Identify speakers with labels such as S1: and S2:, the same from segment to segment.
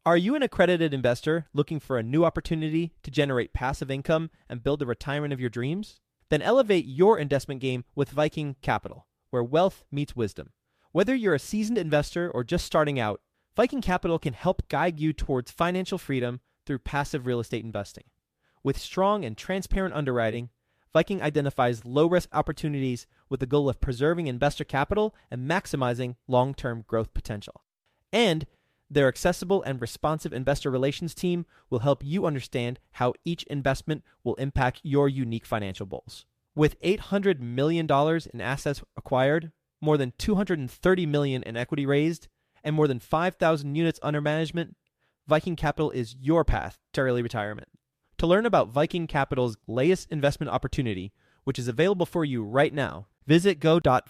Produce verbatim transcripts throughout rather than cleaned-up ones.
S1: Are you an accredited investor looking for a new opportunity to generate passive income and build the retirement of your dreams? Then elevate your investment game with Viking Capital, where wealth meets wisdom. Whether you're a seasoned investor or just starting out, Viking Capital can help guide you towards financial freedom through passive real estate investing. With strong and transparent underwriting, Viking identifies low-risk opportunities with the goal of preserving investor capital and maximizing long-term growth potential. And their accessible and responsive investor relations team will help you understand how each investment will impact your unique financial goals. With eight hundred million dollars in assets acquired, more than two hundred thirty million dollars in equity raised, and more than five thousand units under management, Viking Capital is your path to early retirement. To learn about Viking Capital's latest investment opportunity, which is available for you right now, visit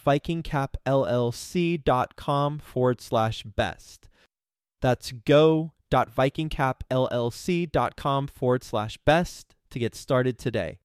S1: go.vikingcapllc.com forward slash best. That's go.vikingcapllc.com forward slash best to get started today.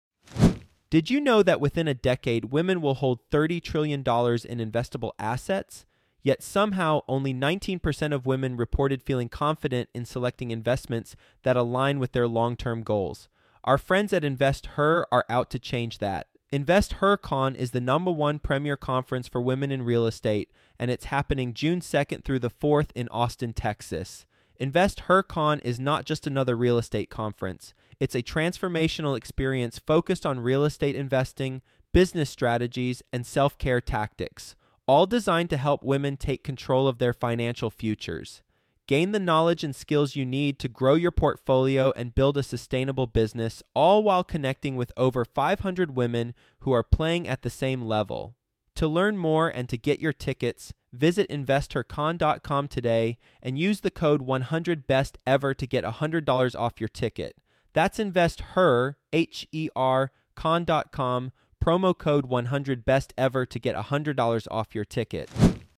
S1: Did you know that within a decade, women will hold thirty trillion dollars in investable assets? Yet somehow only nineteen percent of women reported feeling confident in selecting investments that align with their long-term goals. Our friends at InvestHer are out to change that. InvestHerCon is the number one premier conference for women in real estate, and it's happening June second through the fourth in Austin, Texas. InvestHerCon is not just another real estate conference. It's a transformational experience focused on real estate investing, business strategies, and self-care tactics, all designed to help women take control of their financial futures. Gain the knowledge and skills you need to grow your portfolio and build a sustainable business, all while connecting with over five hundred women who are playing at the same level. To learn more and to get your tickets, visit investor con dot com today and use the code one hundred best ever to get one hundred dollars off your ticket. That's InvestHer, H E R, con dot com, promo code one hundred best ever to get one hundred dollars off your ticket.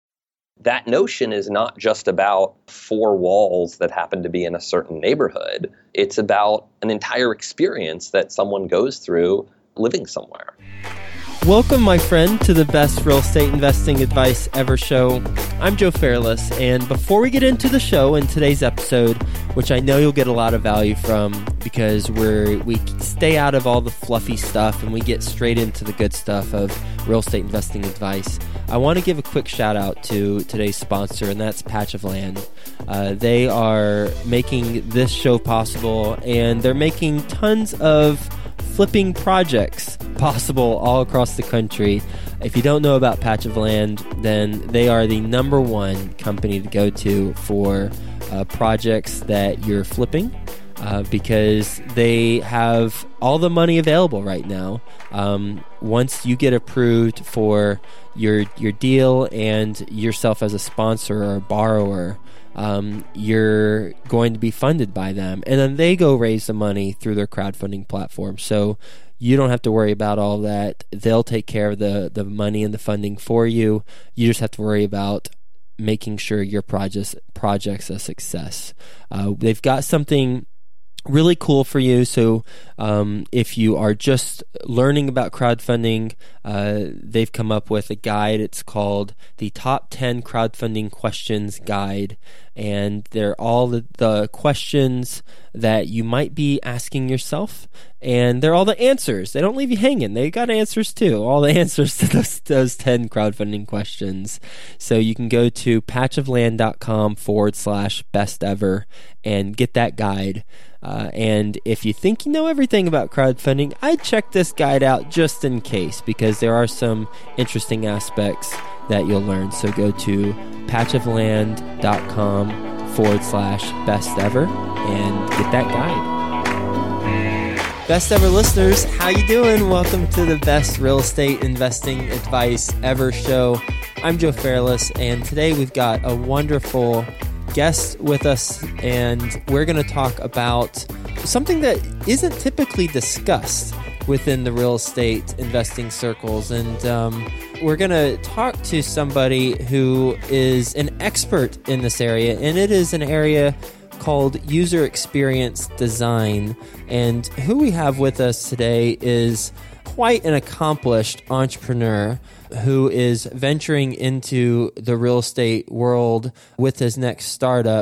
S2: That notion is not just about four walls that happen to be in a certain neighborhood. It's about an entire experience that someone goes through living somewhere.
S1: Welcome, my friend, to the Best Real Estate Investing Advice Ever show. I'm Joe Fairless, and before we get into the show in today's episode, which I know you'll get a lot of value from because we're we stay out of all the fluffy stuff and we get straight into the good stuff of real estate investing advice, I want to give a quick shout out to today's sponsor, and that's Patch of Land. Uh, they are making this show possible, and they're making tons of flipping projects possible all across the country. If you don't know about Patch of Land, then they are the number one company to go to for uh, projects that you're flipping uh, because they have all the money available right now. Um, once you get approved for your your deal and yourself as a sponsor or a borrower, Um, you're going to be funded by them, and then they go raise the money through their crowdfunding platform. So you don't have to worry about all that. They'll take care of the, the money and the funding for you. You just have to worry about making sure your project's, project's a success. Uh, they've got something really cool for you. So um, if you are just learning about crowdfunding, uh, they've come up with a guide. It's called the Top ten Crowdfunding Questions Guide. And they're all the, the questions that you might be asking yourself. And they're all the answers. They don't leave you hanging. They got answers too. All the answers to those, those ten crowdfunding questions. So you can go to patchofland.com forward slash best ever and get that guide. Uh, and if you think you know everything about crowdfunding, I'd check this guide out just in case, because there are some interesting aspects that you'll learn. So go to patchofland.com forward slash best ever and get that guide. Best ever listeners, how you doing? Welcome to the Best Real Estate Investing Advice Ever show. I'm Joe Fairless, and today we've got a wonderful guest with us, and we're going to talk about something that isn't typically discussed within the real estate investing circles. And um, we're going to talk to somebody who is an expert in this area, and it is an area called user experience design. And who we have with us today is quite an accomplished entrepreneur who is venturing into the real estate world with his next startup.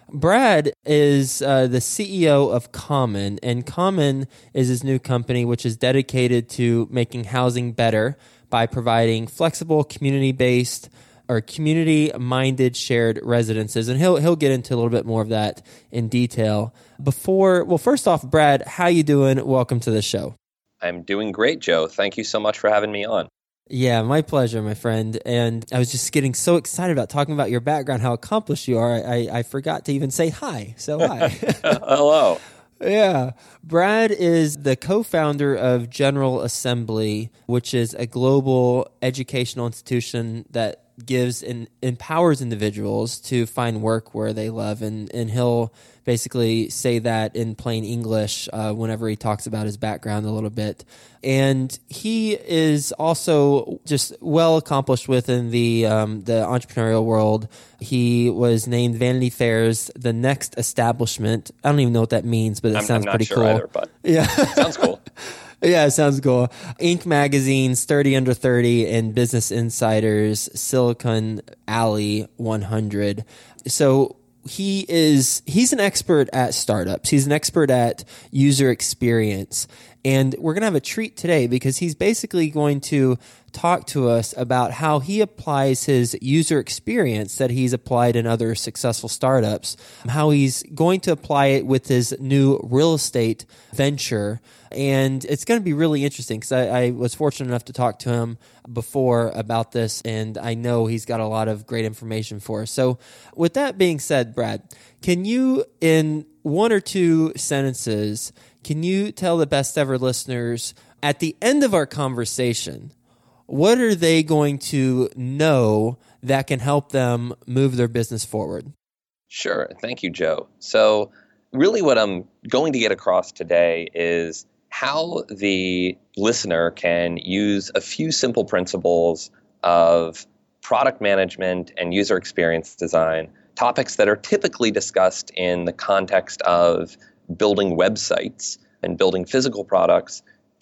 S1: Brad is uh, the C E O of Common, and Common is his new company, which is dedicated to making housing better by providing flexible, community-based or community-minded shared residences. And he'll he'll get into a little bit more of that in detail. Before, well, first off, Brad, how you doing? Welcome to the show.
S2: I'm doing great, Joe. Thank you so much for having me on.
S1: Yeah, my pleasure, my friend. And I was just getting so excited about talking about your background, how accomplished you are. I, I forgot to even say hi. So hi.
S2: Hello.
S1: Yeah. Brad is the co-founder of General Assembly, which is a global educational institution that gives and empowers individuals to find work where they love. And, and he'll basically say that in plain English uh, whenever he talks about his background a little bit. And he is also just well accomplished within the um, the entrepreneurial world. He was named Vanity Fair's The Next Establishment. I don't even know what that means, but it
S2: I'm,
S1: sounds
S2: I'm not
S1: pretty
S2: sure
S1: cool.
S2: Either, but
S1: yeah,
S2: sounds cool.
S1: Yeah, it sounds cool. Inc Magazine's thirty under thirty and Business Insider's Silicon Alley one hundred. So he is he's an expert at startups. He's an expert at user experience. And we're going to have a treat today because he's basically going to talk to us about how he applies his user experience that he's applied in other successful startups, how he's going to apply it with his new real estate venture. And it's going to be really interesting because I, I was fortunate enough to talk to him before about this, and I know he's got a lot of great information for us. So with that being said, Brad, can you, in one or two sentences, can you tell the best ever listeners at the end of our conversation, what are they going to know that can help them move their business forward?
S2: Sure. Thank you, Joe. So really what I'm going to get across today is how the listener can use a few simple principles of product management and user experience design, topics that are typically discussed in the context of building websites and building physical products,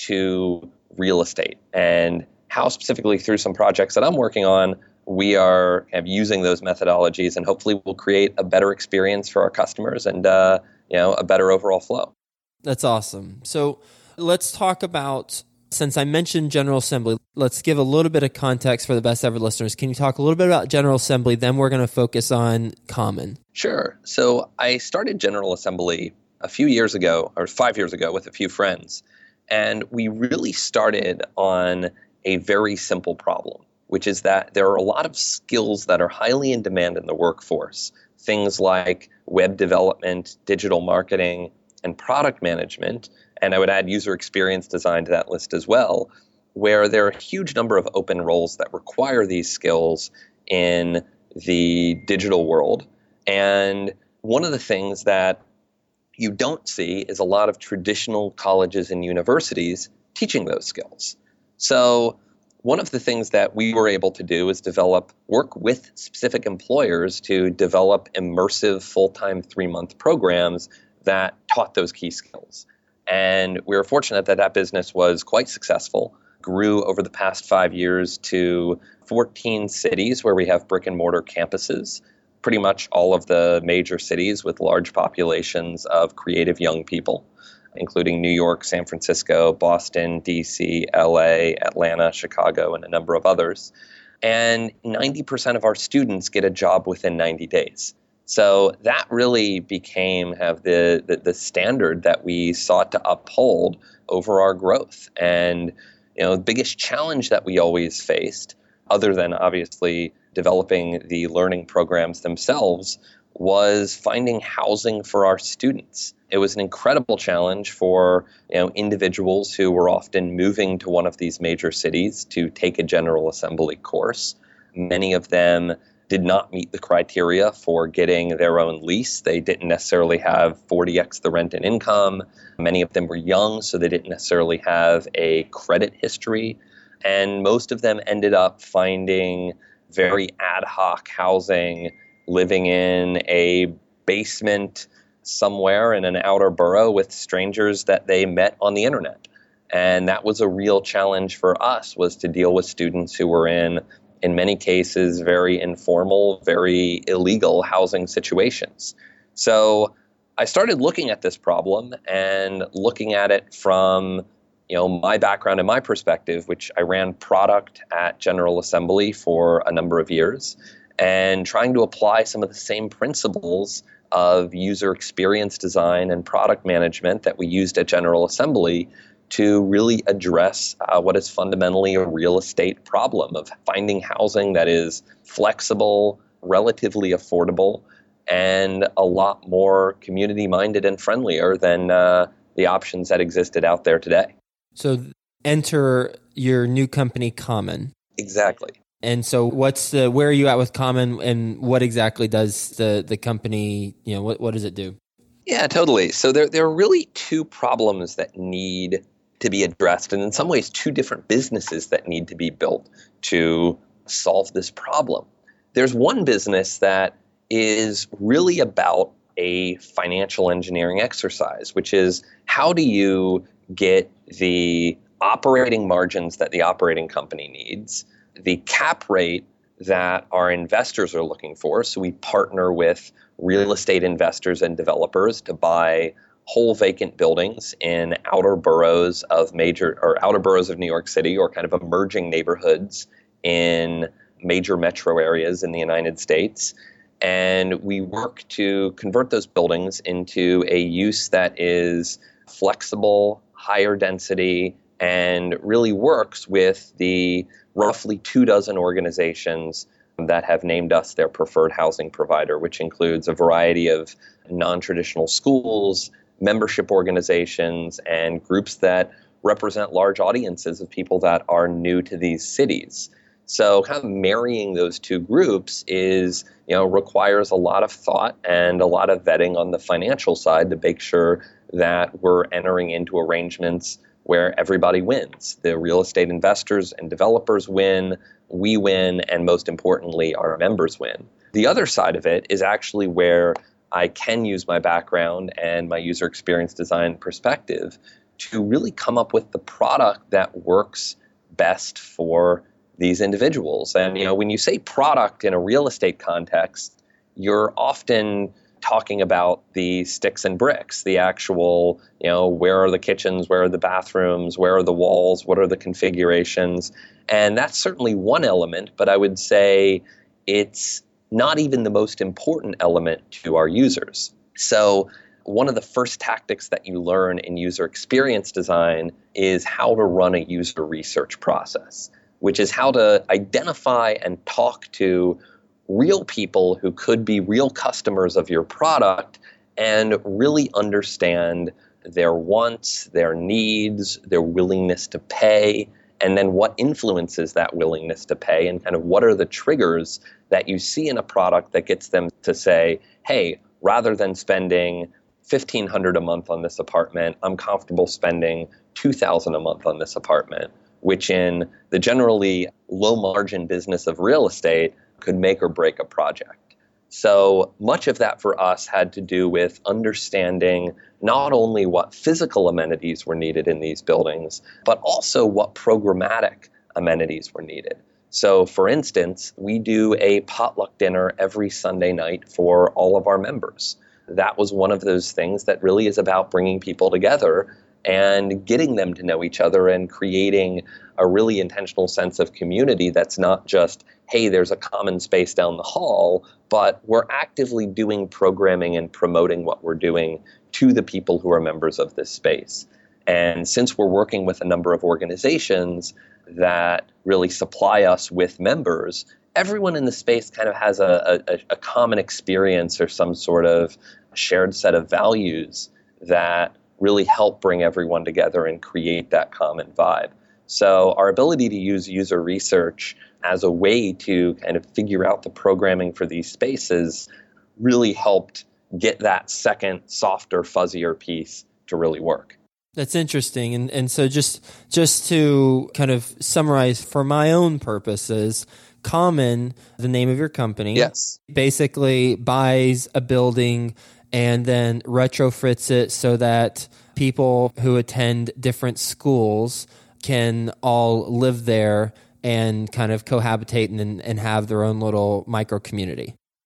S2: to real estate, and how specifically through some projects that I'm working on, we are kind of using those methodologies, and hopefully we'll create a better experience for our customers and uh, you know a better overall flow.
S1: That's awesome. So let's talk about, since I mentioned General Assembly, let's give a little bit of context for the best ever listeners. Can you talk a little bit about General Assembly? Then we're going to focus on Common.
S2: Sure. So I started General Assembly a few years ago, or five years ago, with a few friends. And we really started on a very simple problem, which is that there are a lot of skills that are highly in demand in the workforce. Things like web development, digital marketing, and product management. And I would add user experience design to that list as well, where there are a huge number of open roles that require these skills in the digital world. And one of the things that you don't see is a lot of traditional colleges and universities teaching those skills. So one of the things that we were able to do is develop, work with specific employers to develop immersive full-time three-month programs that taught those key skills. And we were fortunate that that business was quite successful, grew over the past five years to fourteen cities where we have brick and mortar campuses, pretty much all of the major cities with large populations of creative young people, including New York, San Francisco, Boston, D C, L A, Atlanta, Chicago, and a number of others. And ninety percent of our students get a job within ninety days. So that really became have the, the, the standard that we sought to uphold over our growth. And you know, the biggest challenge that we always faced, other than obviously developing the learning programs themselves, was finding housing for our students. It was an incredible challenge for you know individuals who were often moving to one of these major cities to take a General Assembly course. Many of them did not meet the criteria for getting their own lease. They didn't necessarily have forty x the rent and income. Many of them were young, so they didn't necessarily have a credit history. And most of them ended up finding very ad hoc housing, living in a basement somewhere in an outer borough with strangers that they met on the internet. And that was a real challenge for us, was to deal with students who were in, in many cases, very informal, very illegal housing situations. So I started looking at this problem and looking at it from, you know, my background and my perspective, which I ran product at General Assembly for a number of years, and trying to apply some of the same principles of user experience design and product management that we used at General Assembly to really address uh, what is fundamentally a real estate problem of finding housing that is flexible, relatively affordable, and a lot more community-minded and friendlier than uh, the options that existed out there today.
S1: So enter your new company, Common.
S2: Exactly.
S1: And so what's the, where are you at with Common, and what exactly does the, the company, you know, what, what does it do?
S2: Yeah, totally. So there, there are really two problems that need to be addressed, and in some ways two different businesses that need to be built to solve this problem. There's one business that is really about a financial engineering exercise, which is how do you get the operating margins that the operating company needs, the cap rate that our investors are looking for. So we partner with real estate investors and developers to buy whole vacant buildings in outer boroughs of major or outer boroughs of New York City, or kind of emerging neighborhoods in major metro areas in the United States. And we work to convert those buildings into a use that is flexible, higher density, and really works with the roughly two dozen organizations that have named us their preferred housing provider, which includes a variety of non-traditional schools, membership organizations, and groups that represent large audiences of people that are new to these cities. So kind of marrying those two groups is, you know, requires a lot of thought and a lot of vetting on the financial side to make sure that we're entering into arrangements where everybody wins. The real estate investors and developers win, we win, and most importantly, our members win. The other side of it is actually where I can use my background and my user experience design perspective to really come up with the product that works best for these individuals. And, you know, when you say product in a real estate context, you're often talking about the sticks and bricks, the actual, you know, where are the kitchens, where are the bathrooms, where are the walls, what are the configurations? And that's certainly one element, but I would say it's not even the most important element to our users. So one of the first tactics that you learn in user experience design is how to run a user research process, which is how to identify and talk to real people who could be real customers of your product and really understand their wants, their needs, their willingness to pay, and then what influences that willingness to pay, and kind of what are the triggers that you see in a product that gets them to say, hey, rather than spending fifteen hundred dollars a month on this apartment, I'm comfortable spending two thousand dollars a month on this apartment, which in the generally low margin business of real estate could make or break a project. So much of that for us had to do with understanding not only what physical amenities were needed in these buildings, but also what programmatic amenities were needed. So for instance, we do a potluck dinner every Sunday night for all of our members. That was one of those things that really is about bringing people together and getting them to know each other and creating a really intentional sense of community that's not just, hey, there's a common space down the hall, but we're actively doing programming and promoting what we're doing to the people who are members of this space. And since we're working with a number of organizations that really supply us with members, everyone in the space kind of has a, a, a common experience or some sort of shared set of values that really help bring everyone together and create that common vibe. So our ability to use user research as a way to kind of figure out the programming for these spaces really helped get that second, softer, fuzzier piece to really work.
S1: That's interesting. And and so just just to kind of summarize for my own purposes, Common, the name of your company,
S2: yes,
S1: basically buys a building and then retrofits it so that people who attend different schools can all live there and kind of cohabitate and, and have their own little micro community.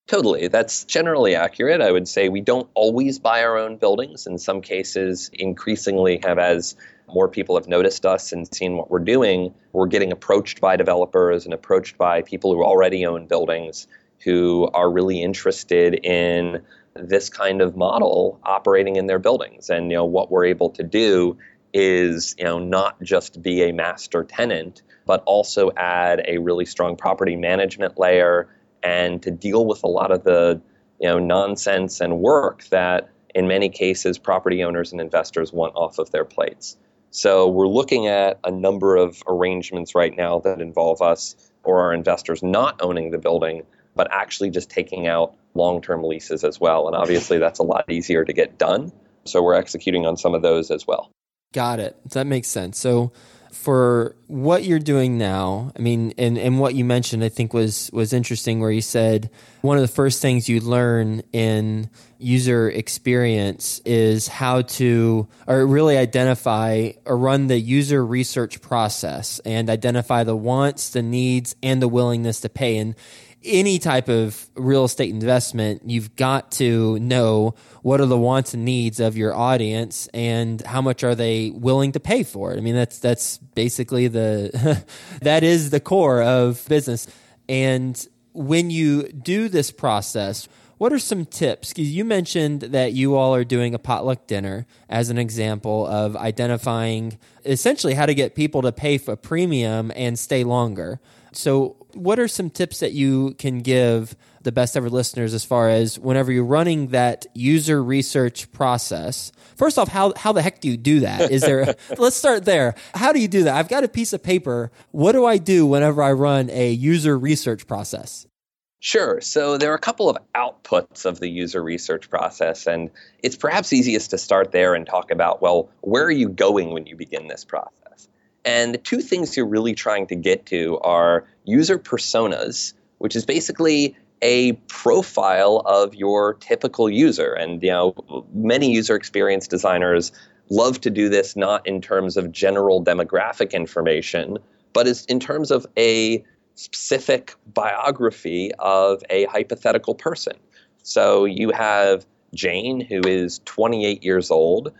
S2: Totally. That's generally accurate. I would say we don't always buy our own buildings. In some cases, increasingly have as more people have noticed us and seen what we're doing, we're getting approached by developers and approached by people who already own buildings who are really interested in this kind of model operating in their buildings. And, you know, what we're able to do is, you know, not just be a master tenant, but also add a really strong property management layer and to deal with a lot of the, you know, nonsense and work that in many cases property owners and investors want off of their plates. So we're looking at a number of arrangements right now that involve us or our investors not owning the building, but actually just taking out long-term leases as well. And obviously that's a lot easier to get done. So we're executing on some of those as well.
S1: Got it. That makes sense. So for what you're doing now, I mean, and, and what you mentioned, I think was was interesting, where you said one of the first things you learn in user experience is how to, or really identify or run the user research process and identify the wants, the needs, and the willingness to pay. And any type of real estate investment, you've got to know what are the wants and needs of your audience and how much are they willing to pay for it. I mean, that's that's basically the that is the core of business. And when you do this process, what are some tips? Because you mentioned that you all are doing a potluck dinner as an example of identifying essentially how to get people to pay for a premium and stay longer. So what are some tips that you can give the best ever listeners as far as whenever you're running that user research process? First off, how how the heck do you do that? Is there, let's start there. How do you do that? I've got a piece of paper. What do I do whenever I run a user research process?
S2: Sure. So there are a couple of outputs of the user research process, and it's perhaps easiest to start there and talk about, well, where are you going when you begin this process? And the two things you're really trying to get to are user personas, which is basically a profile of your typical user. And, you know, many user experience designers love to do this not in terms of general demographic information, but is in terms of a specific biography of a hypothetical person. So you have Jane, who is twenty-eight years old.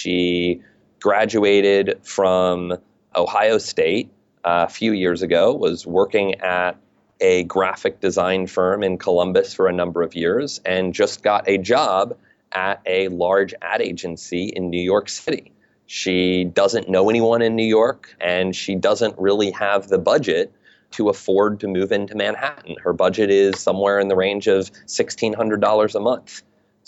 S2: She graduated from Ohio State uh, a few years ago, was working at a graphic design firm in Columbus for a number of years, and just got a job at a large ad agency in New York City. She doesn't know anyone in New York, and she doesn't really have the budget to afford to move into Manhattan. Her budget is somewhere in the range of sixteen hundred dollars a month.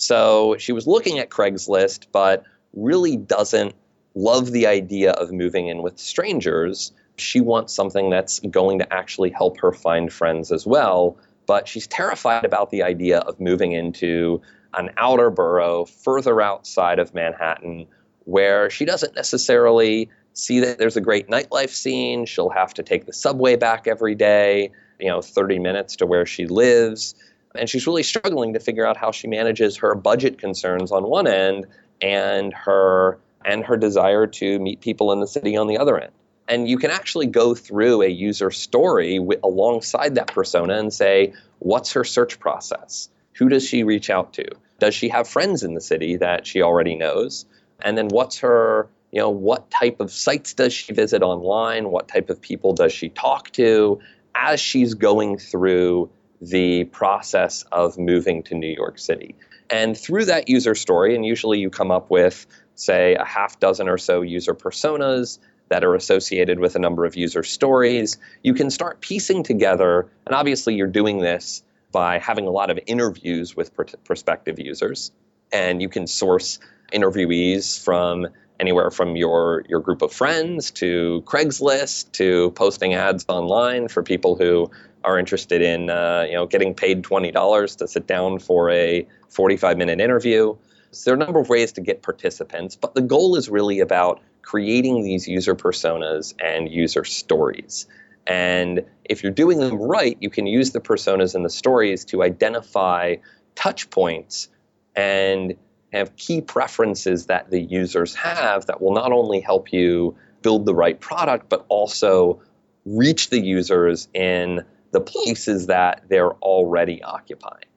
S2: So she was looking at Craigslist, but really doesn't love the idea of moving in with strangers. She wants something that's going to actually help her find friends as well, but she's terrified about the idea of moving into an outer borough further outside of Manhattan where she doesn't necessarily see that there's a great nightlife scene. She'll have to take the subway back every day, you know, thirty minutes to where she lives. And she's really struggling to figure out how she manages her budget concerns on one end and her and her desire to meet people in the city on the other end. And you can actually go through a user story w- alongside that persona and say, what's her search process? Who does she reach out to? Does she have friends in the city that she already knows? And then what's her, you know, what type of sites does she visit online? What type of people does she talk to as she's going through the process of moving to New York City? And through that user story, and usually you come up with, say, a half dozen or so user personas that are associated with a number of user stories, you can start piecing together, and obviously you're doing this by having a lot of interviews with pr- prospective users, and you can source interviewees from anywhere from your, your group of friends to Craigslist to posting ads online for people who are interested in uh, you know, getting paid twenty dollars to sit down for a forty-five minute interview. So there are a number of ways to get participants, but the goal is really about creating these user personas and user stories. And if you're doing them right, you can use the personas and the stories to identify touch points and have key preferences that the users have that will not only help you build the right product, but also reach the users in the places that they're already occupying.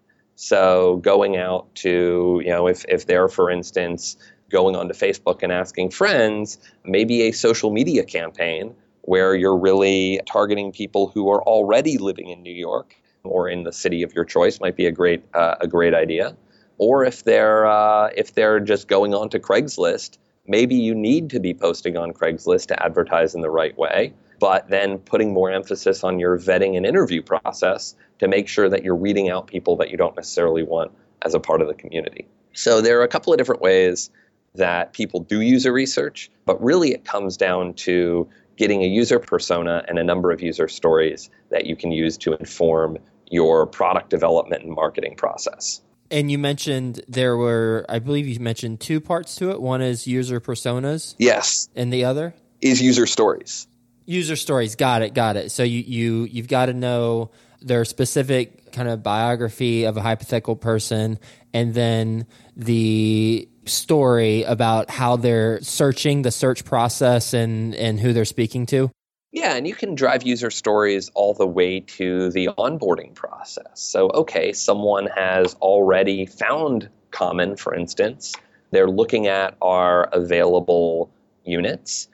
S2: So going out to, you know, if, if they're, for instance, going onto Facebook and asking friends, maybe a social media campaign where you're really targeting people who are already living in New York or in the city of your choice might be a great uh, a great idea. Or if they're uh, if they're just going on to Craigslist, maybe you need to be posting on Craigslist to advertise in the right way, but then putting more emphasis on your vetting and interview process to make sure that you're weeding out people that you don't necessarily want as a part of the community. So there are a couple of different ways that people do user research, but really it comes down to getting a user persona and a number of user stories that you can use to inform your product development and marketing process.
S1: And you mentioned there were, I believe you mentioned two parts to it. One is user personas.
S2: Yes.
S1: And the other?
S2: Is user stories.
S1: User stories. Got it. Got it. So you, you, you've got to know their specific kind of biography of a hypothetical person, and then the story about how they're searching, the search process, and, and who they're speaking to.
S2: Yeah, and you can drive user stories all the way to the onboarding process. So, okay, someone has already found Common, for instance. They're looking at our available units,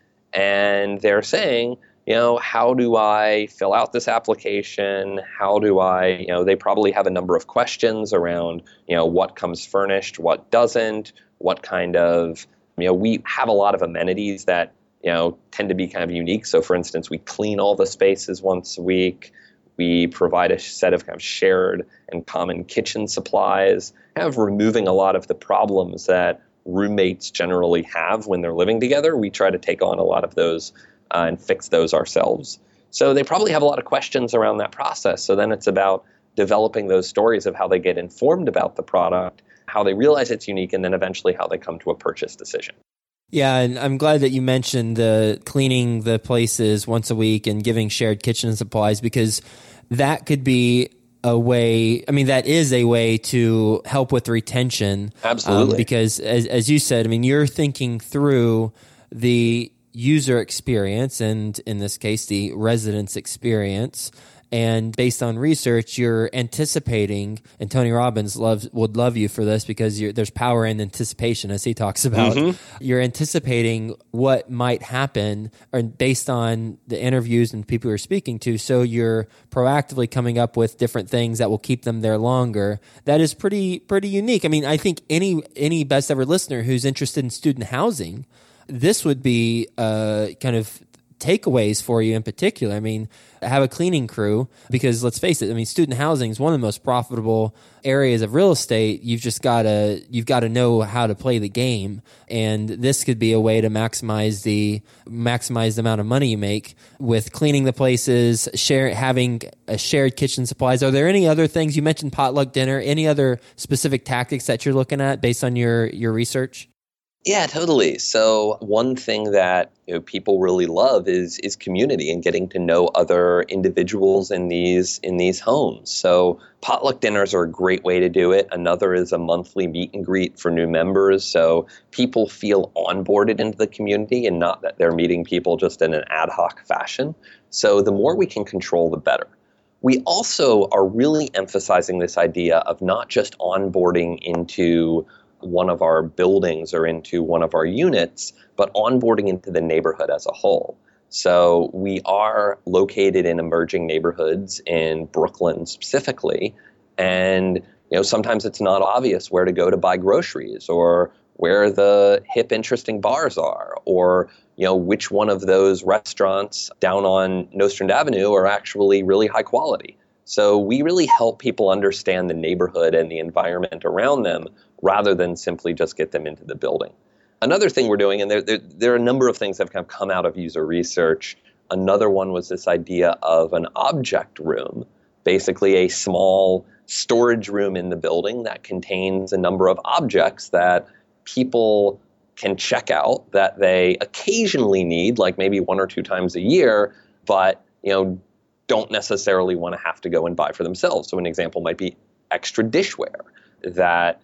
S2: and they're saying, you know, how do I fill out this application? How do I, you know, they probably have a number of questions around, you know, what comes furnished, what doesn't, what kind of, you know, we have a lot of amenities that, you know, tend to be kind of unique. So for instance, we clean all the spaces once a week. We provide a set of kind of shared and common kitchen supplies, kind of removing a lot of the problems that roommates generally have when they're living together. We try to take on a lot of those uh, and fix those ourselves. So they probably have a lot of questions around that process. So then it's about developing those stories of how they get informed about the product, how they realize it's unique, and then eventually how they come to a purchase decision.
S1: Yeah, and I'm glad that you mentioned the cleaning the places once a week and giving shared kitchen supplies, because that could be a way, I mean, that is a way to help with retention.
S2: Absolutely.
S1: Um, because as, as you said, I mean, you're thinking through the user experience, and in this case, the resident's experience. And based on research, you're anticipating, and Tony Robbins loves would love you for this, because you're, there's power in anticipation, as he talks about. Mm-hmm. You're anticipating what might happen, or based on the interviews and people you're speaking to. So you're proactively coming up with different things that will keep them there longer. That is pretty pretty unique. I mean, I think any any best ever listener who's interested in student housing, this would be uh, kind of takeaways for you in particular. I mean, have a cleaning crew, because let's face it, I mean, student housing is one of the most profitable areas of real estate. You've just got to, you've got to know how to play the game. And this could be a way to maximize the, maximize the amount of money you make with cleaning the places, share, having a shared kitchen supplies. Are there any other things? You mentioned potluck dinner. Any other specific tactics that you're looking at based on your, your research?
S2: Yeah, totally. So one thing that, you know, people really love is is community and getting to know other individuals in these in these homes. So potluck dinners are a great way to do it. Another is a monthly meet and greet for new members. So people feel onboarded into the community and not that they're meeting people just in an ad hoc fashion. So the more we can control, the better. We also are really emphasizing this idea of not just onboarding into one of our buildings or into one of our units, but onboarding into the neighborhood as a whole. So we are located in emerging neighborhoods in Brooklyn specifically, and you know sometimes it's not obvious where to go to buy groceries, or where the hip, interesting bars are, or you know which one of those restaurants down on Nostrand Avenue are actually really high quality. So we really help people understand the neighborhood and the environment around them, rather than simply just get them into the building. Another thing we're doing, and there, there, there are a number of things that have kind of come out of user research. Another one was this idea of an object room, basically a small storage room in the building that contains a number of objects that people can check out that they occasionally need, like maybe one or two times a year, but you know don't necessarily want to have to go and buy for themselves. So an example might be extra dishware that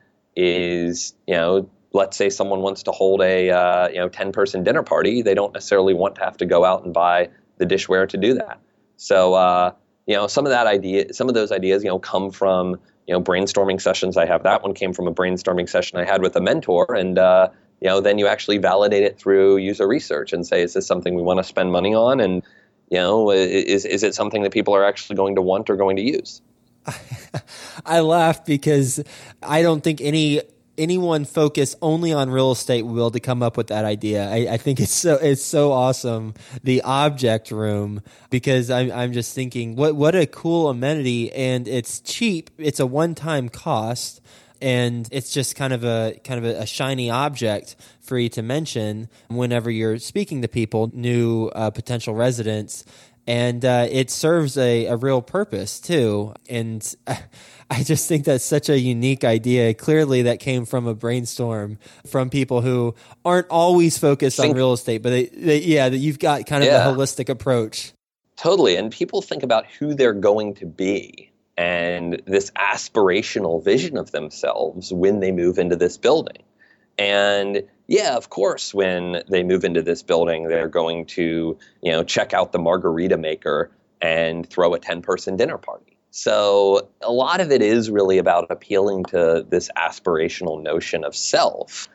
S2: is, you know, let's say someone wants to hold a, uh, you know, ten-person dinner party. They don't necessarily want to have to go out and buy the dishware to do that. So, uh, You know, some of that idea, some of those ideas, you know, come from, you know, brainstorming sessions I have. That one came from a brainstorming session I had with a mentor. And, uh, you know, then you actually validate it through user research and say, is this something we want to spend money on? And, you know, is, is it something that people are actually going to want or going to use?
S1: I laugh because I don't think any anyone focused only on real estate will be able to come up with that idea. I, I think it's so it's so awesome, the object room, because I'm I'm just thinking what what a cool amenity, and it's cheap. It's a one time cost, and it's just kind of a kind of a, a shiny object for you to mention whenever you're speaking to people, new uh, potential residents. And uh, it serves a, a real purpose, too. And I just think that's such a unique idea. Clearly, that came from a brainstorm from people who aren't always focused think, on real estate. But, they, they, yeah, that you've got kind of yeah, a holistic approach.
S2: Totally. And people think about who they're going to be and this aspirational vision of themselves when they move into this building. And yeah, of course, when they move into this building, they're going to, you know, check out the margarita maker and throw a ten-person dinner party. So a lot of it is really about appealing to this aspirational notion of self.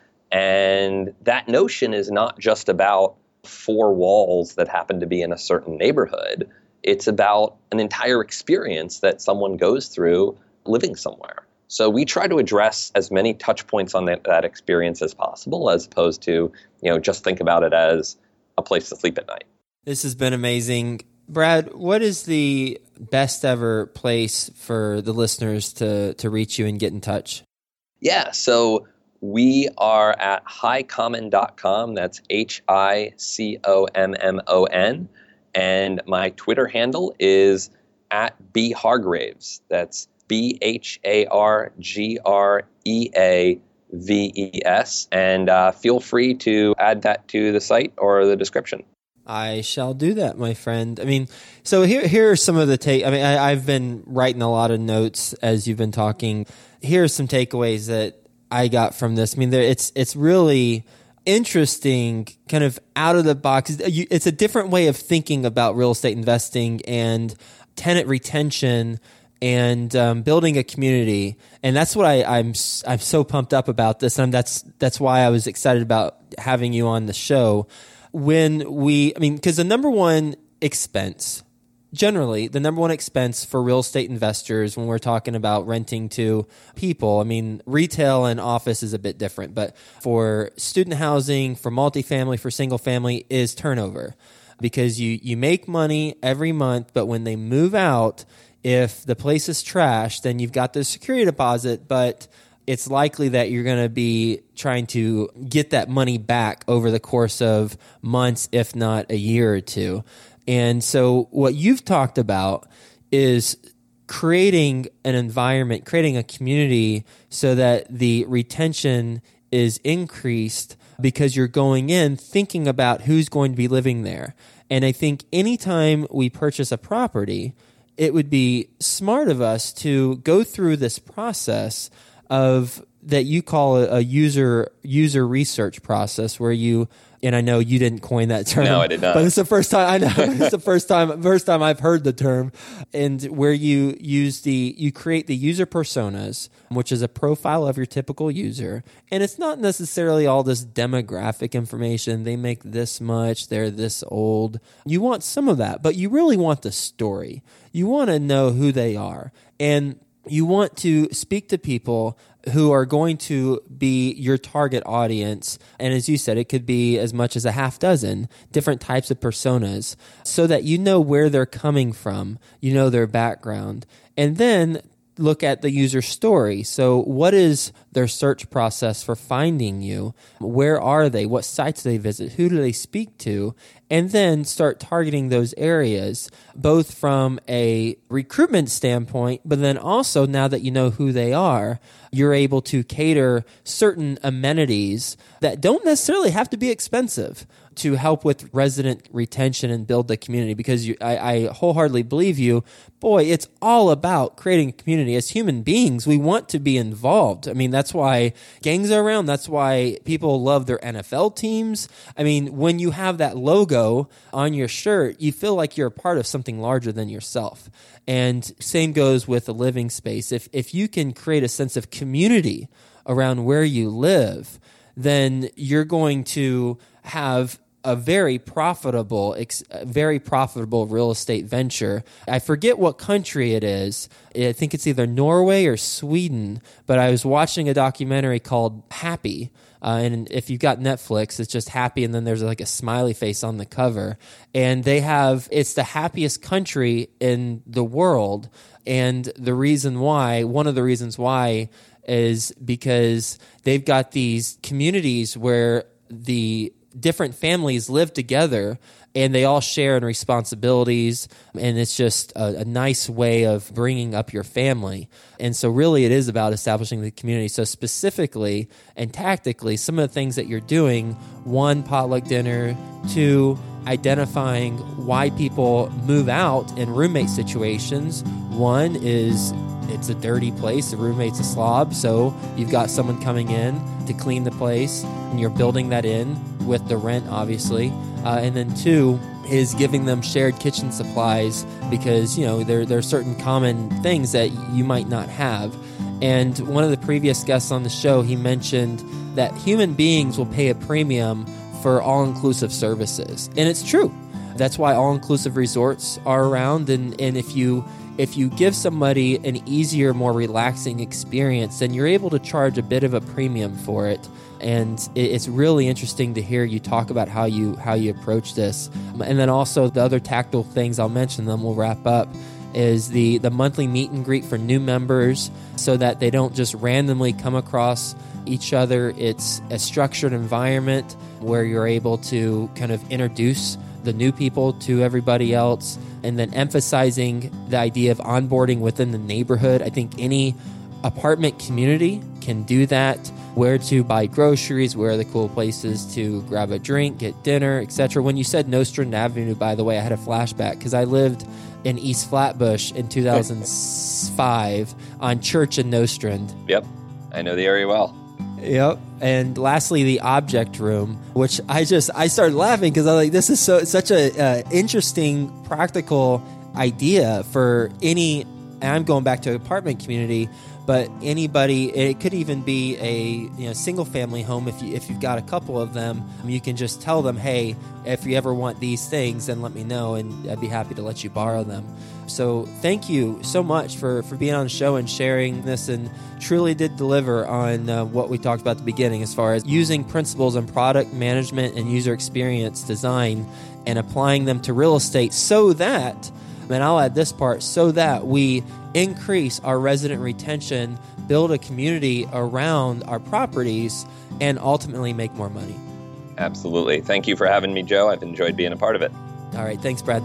S2: And that notion is not just about four walls that happen to be in a certain neighborhood. It's about an entire experience that someone goes through living somewhere. So we try to address as many touch points on that, that experience as possible, as opposed to, you know, just think about it as a place to sleep at night.
S1: This has been amazing. Brad, what is the best ever place for the listeners to, to reach you and get in touch?
S2: Yeah, so we are at high common dot com. That's H I C O M M O N. And my Twitter handle is at B Hargraves. That's B H A R G R E A V E S. And uh, feel free to add that to the site or the description.
S1: I shall do that, my friend. I mean, so here here are some of the take. I mean, I, I've been writing a lot of notes as you've been talking. Here are some takeaways that I got from this. I mean, there, it's it's really interesting, kind of out of the box. It's a different way of thinking about real estate investing and tenant retention and um, building a community. And that's what I, I'm I'm so pumped up about this. And that's that's why I was excited about having you on the show. When we, I mean, because the number one expense, generally, the number one expense for real estate investors when we're talking about renting to people, I mean, retail and office is a bit different, but for student housing, for multifamily, for single family, is turnover. Because you, you make money every month, but when they move out, if the place is trash, then you've got the security deposit, but it's likely that you're going to be trying to get that money back over the course of months, if not a year or two. And so what you've talked about is creating an environment, creating a community so that the retention is increased because you're going in thinking about who's going to be living there. And I think anytime we purchase a property, it would be smart of us to go through this process of that you call a, a user user research process, where you, and I know you didn't coin that term.
S2: No, I did not.
S1: But it's the first time I know. It's the first time first time I've heard the term, and where you use the you create the user personas, which is a profile of your typical user, and it's not necessarily all this demographic information. They make this much. They're this old. You want some of that, but you really want the story. You want to know who they are, and you want to speak to people who are going to be your target audience. And as you said, it could be as much as a half dozen different types of personas, so that you know where they're coming from, you know their background, and then look at the user story. So what is their search process for finding you? Where are they? What sites do they visit? Who do they speak to? And then start targeting those areas, both from a recruitment standpoint, but then also, now that you know who they are, you're able to cater certain amenities that don't necessarily have to be expensive. to help with resident retention and build the community, because you, I, I wholeheartedly believe you. Boy, it's all about creating a community. As human beings, we want to be involved. I mean, that's why gangs are around. That's why people love their N F L teams. I mean, when you have that logo on your shirt, you feel like you're a part of something larger than yourself. And same goes with the living space. If if you can create a sense of community around where you live, then you're going to have a very profitable, very profitable real estate venture. I forget what country it is. I think it's either Norway or Sweden, but I was watching a documentary called Happy. Uh, and if you've got Netflix, it's just Happy, and then there's like a smiley face on the cover. And they have, it's the happiest country in the world. And the reason why, one of the reasons why, is because they've got these communities where the different families live together and they all share in responsibilities, and it's just a, a nice way of bringing up your family. And so really it is about establishing the community. So specifically and tactically, some of the things that you're doing: one, potluck dinner; two, identifying why people move out in roommate situations. One is it's a dirty place, the roommate's a slob, so you've got someone coming in to clean the place, and you're building that in with the rent, obviously. Uh, and then two is giving them shared kitchen supplies, because, you know, there, there are certain common things that you might not have. And one of the previous guests on the show, he mentioned that human beings will pay a premium for all-inclusive services. And it's true. That's why all-inclusive resorts are around. And, and if you if you give somebody an easier, more relaxing experience, then you're able to charge a bit of a premium for it. And it, it's really interesting to hear you talk about how you how you approach this. And then also the other tactile things, I'll mention them, we'll wrap up, is the, the monthly meet and greet for new members, so that they don't just randomly come across each other. It's a structured environment where you're able to kind of introduce the new people to everybody else, and then emphasizing the idea of onboarding within the neighborhood. I think any apartment community can do that. Where to buy groceries, where are the cool places to grab a drink, get dinner, et cetera. When you said Nostrand Avenue, by the way, I had a flashback, because I lived in East Flatbush in two thousand five on Church and Nostrand.
S2: Yep, I know the area well.
S1: Yep. And lastly, the object room, which I just, I started laughing because I was like, this is so such a uh, interesting, practical idea for any, and I'm going back to apartment community, but anybody, it could even be a you know single family home. If you if you've got a couple of them, you can just tell them, hey, if you ever want these things, then let me know, and I'd be happy to let you borrow them. So thank you so much for, for being on the show and sharing this, and truly did deliver on uh, what we talked about at the beginning, as far as using principles in product management and user experience design and applying them to real estate, so that, and I'll add this part, so that we increase our resident retention, build a community around our properties, and ultimately make more money.
S2: Absolutely. Thank you for having me, Joe. I've enjoyed being a part of it.
S1: All right. Thanks, Brad.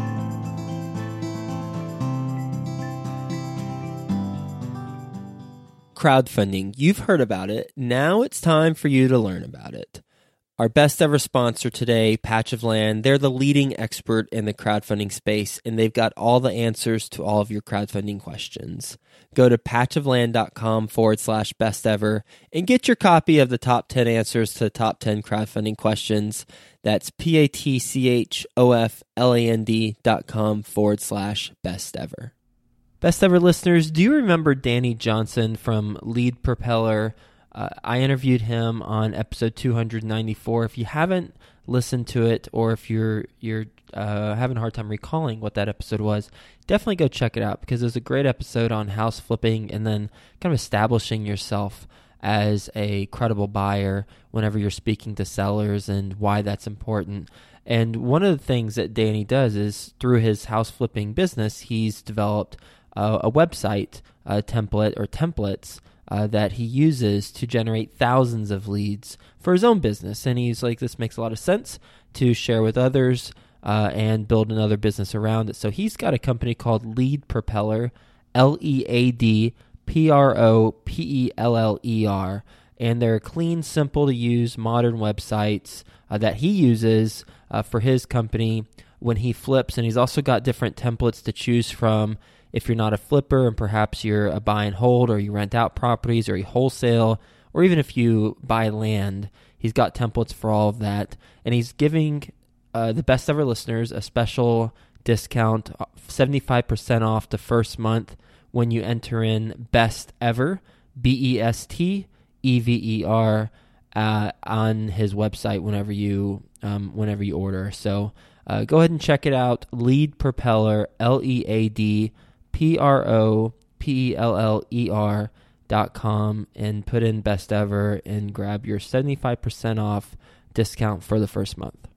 S1: Crowdfunding. You've heard about it. Now it's time for you to learn about it. Our best ever sponsor today, Patch of Land, they're the leading expert in the crowdfunding space, and they've got all the answers to all of your crowdfunding questions. Go to patchofland.com forward slash best ever and get your copy of the top ten answers to the top ten crowdfunding questions. That's P-A-T-C-H-O-F-L-A-N-D dot com forward slash best ever. Best ever listeners, do you remember Danny Johnson from Lead Propeller? Uh, I interviewed him on episode two ninety-four. If you haven't listened to it, or if you're you're uh, having a hard time recalling what that episode was, definitely go check it out, because it was a great episode on house flipping and then kind of establishing yourself as a credible buyer whenever you're speaking to sellers and why that's important. And one of the things that Danny does is, through his house flipping business, he's developed uh, a website uh, template or templates Uh, that he uses to generate thousands of leads for his own business. And he's like, this makes a lot of sense to share with others uh, and build another business around it. So he's got a company called Lead Propeller, L E A D P R O P E L L E R. and they're clean, simple to use, modern websites uh, that he uses uh, for his company when he flips. And he's also got different templates to choose from if you're not a flipper and perhaps you're a buy and hold, or you rent out properties, or you wholesale, or even if you buy land. He's got templates for all of that. And he's giving uh, the Best Ever listeners a special discount, seventy-five percent off the first month when you enter in Best Ever, B E S T E V E R, uh, on his website whenever you um, whenever you order. So uh, go ahead and check it out. Lead Propeller, L E A D P R O P E L L E R dot com, and put in Best Ever and grab your seventy-five percent off discount for the first month.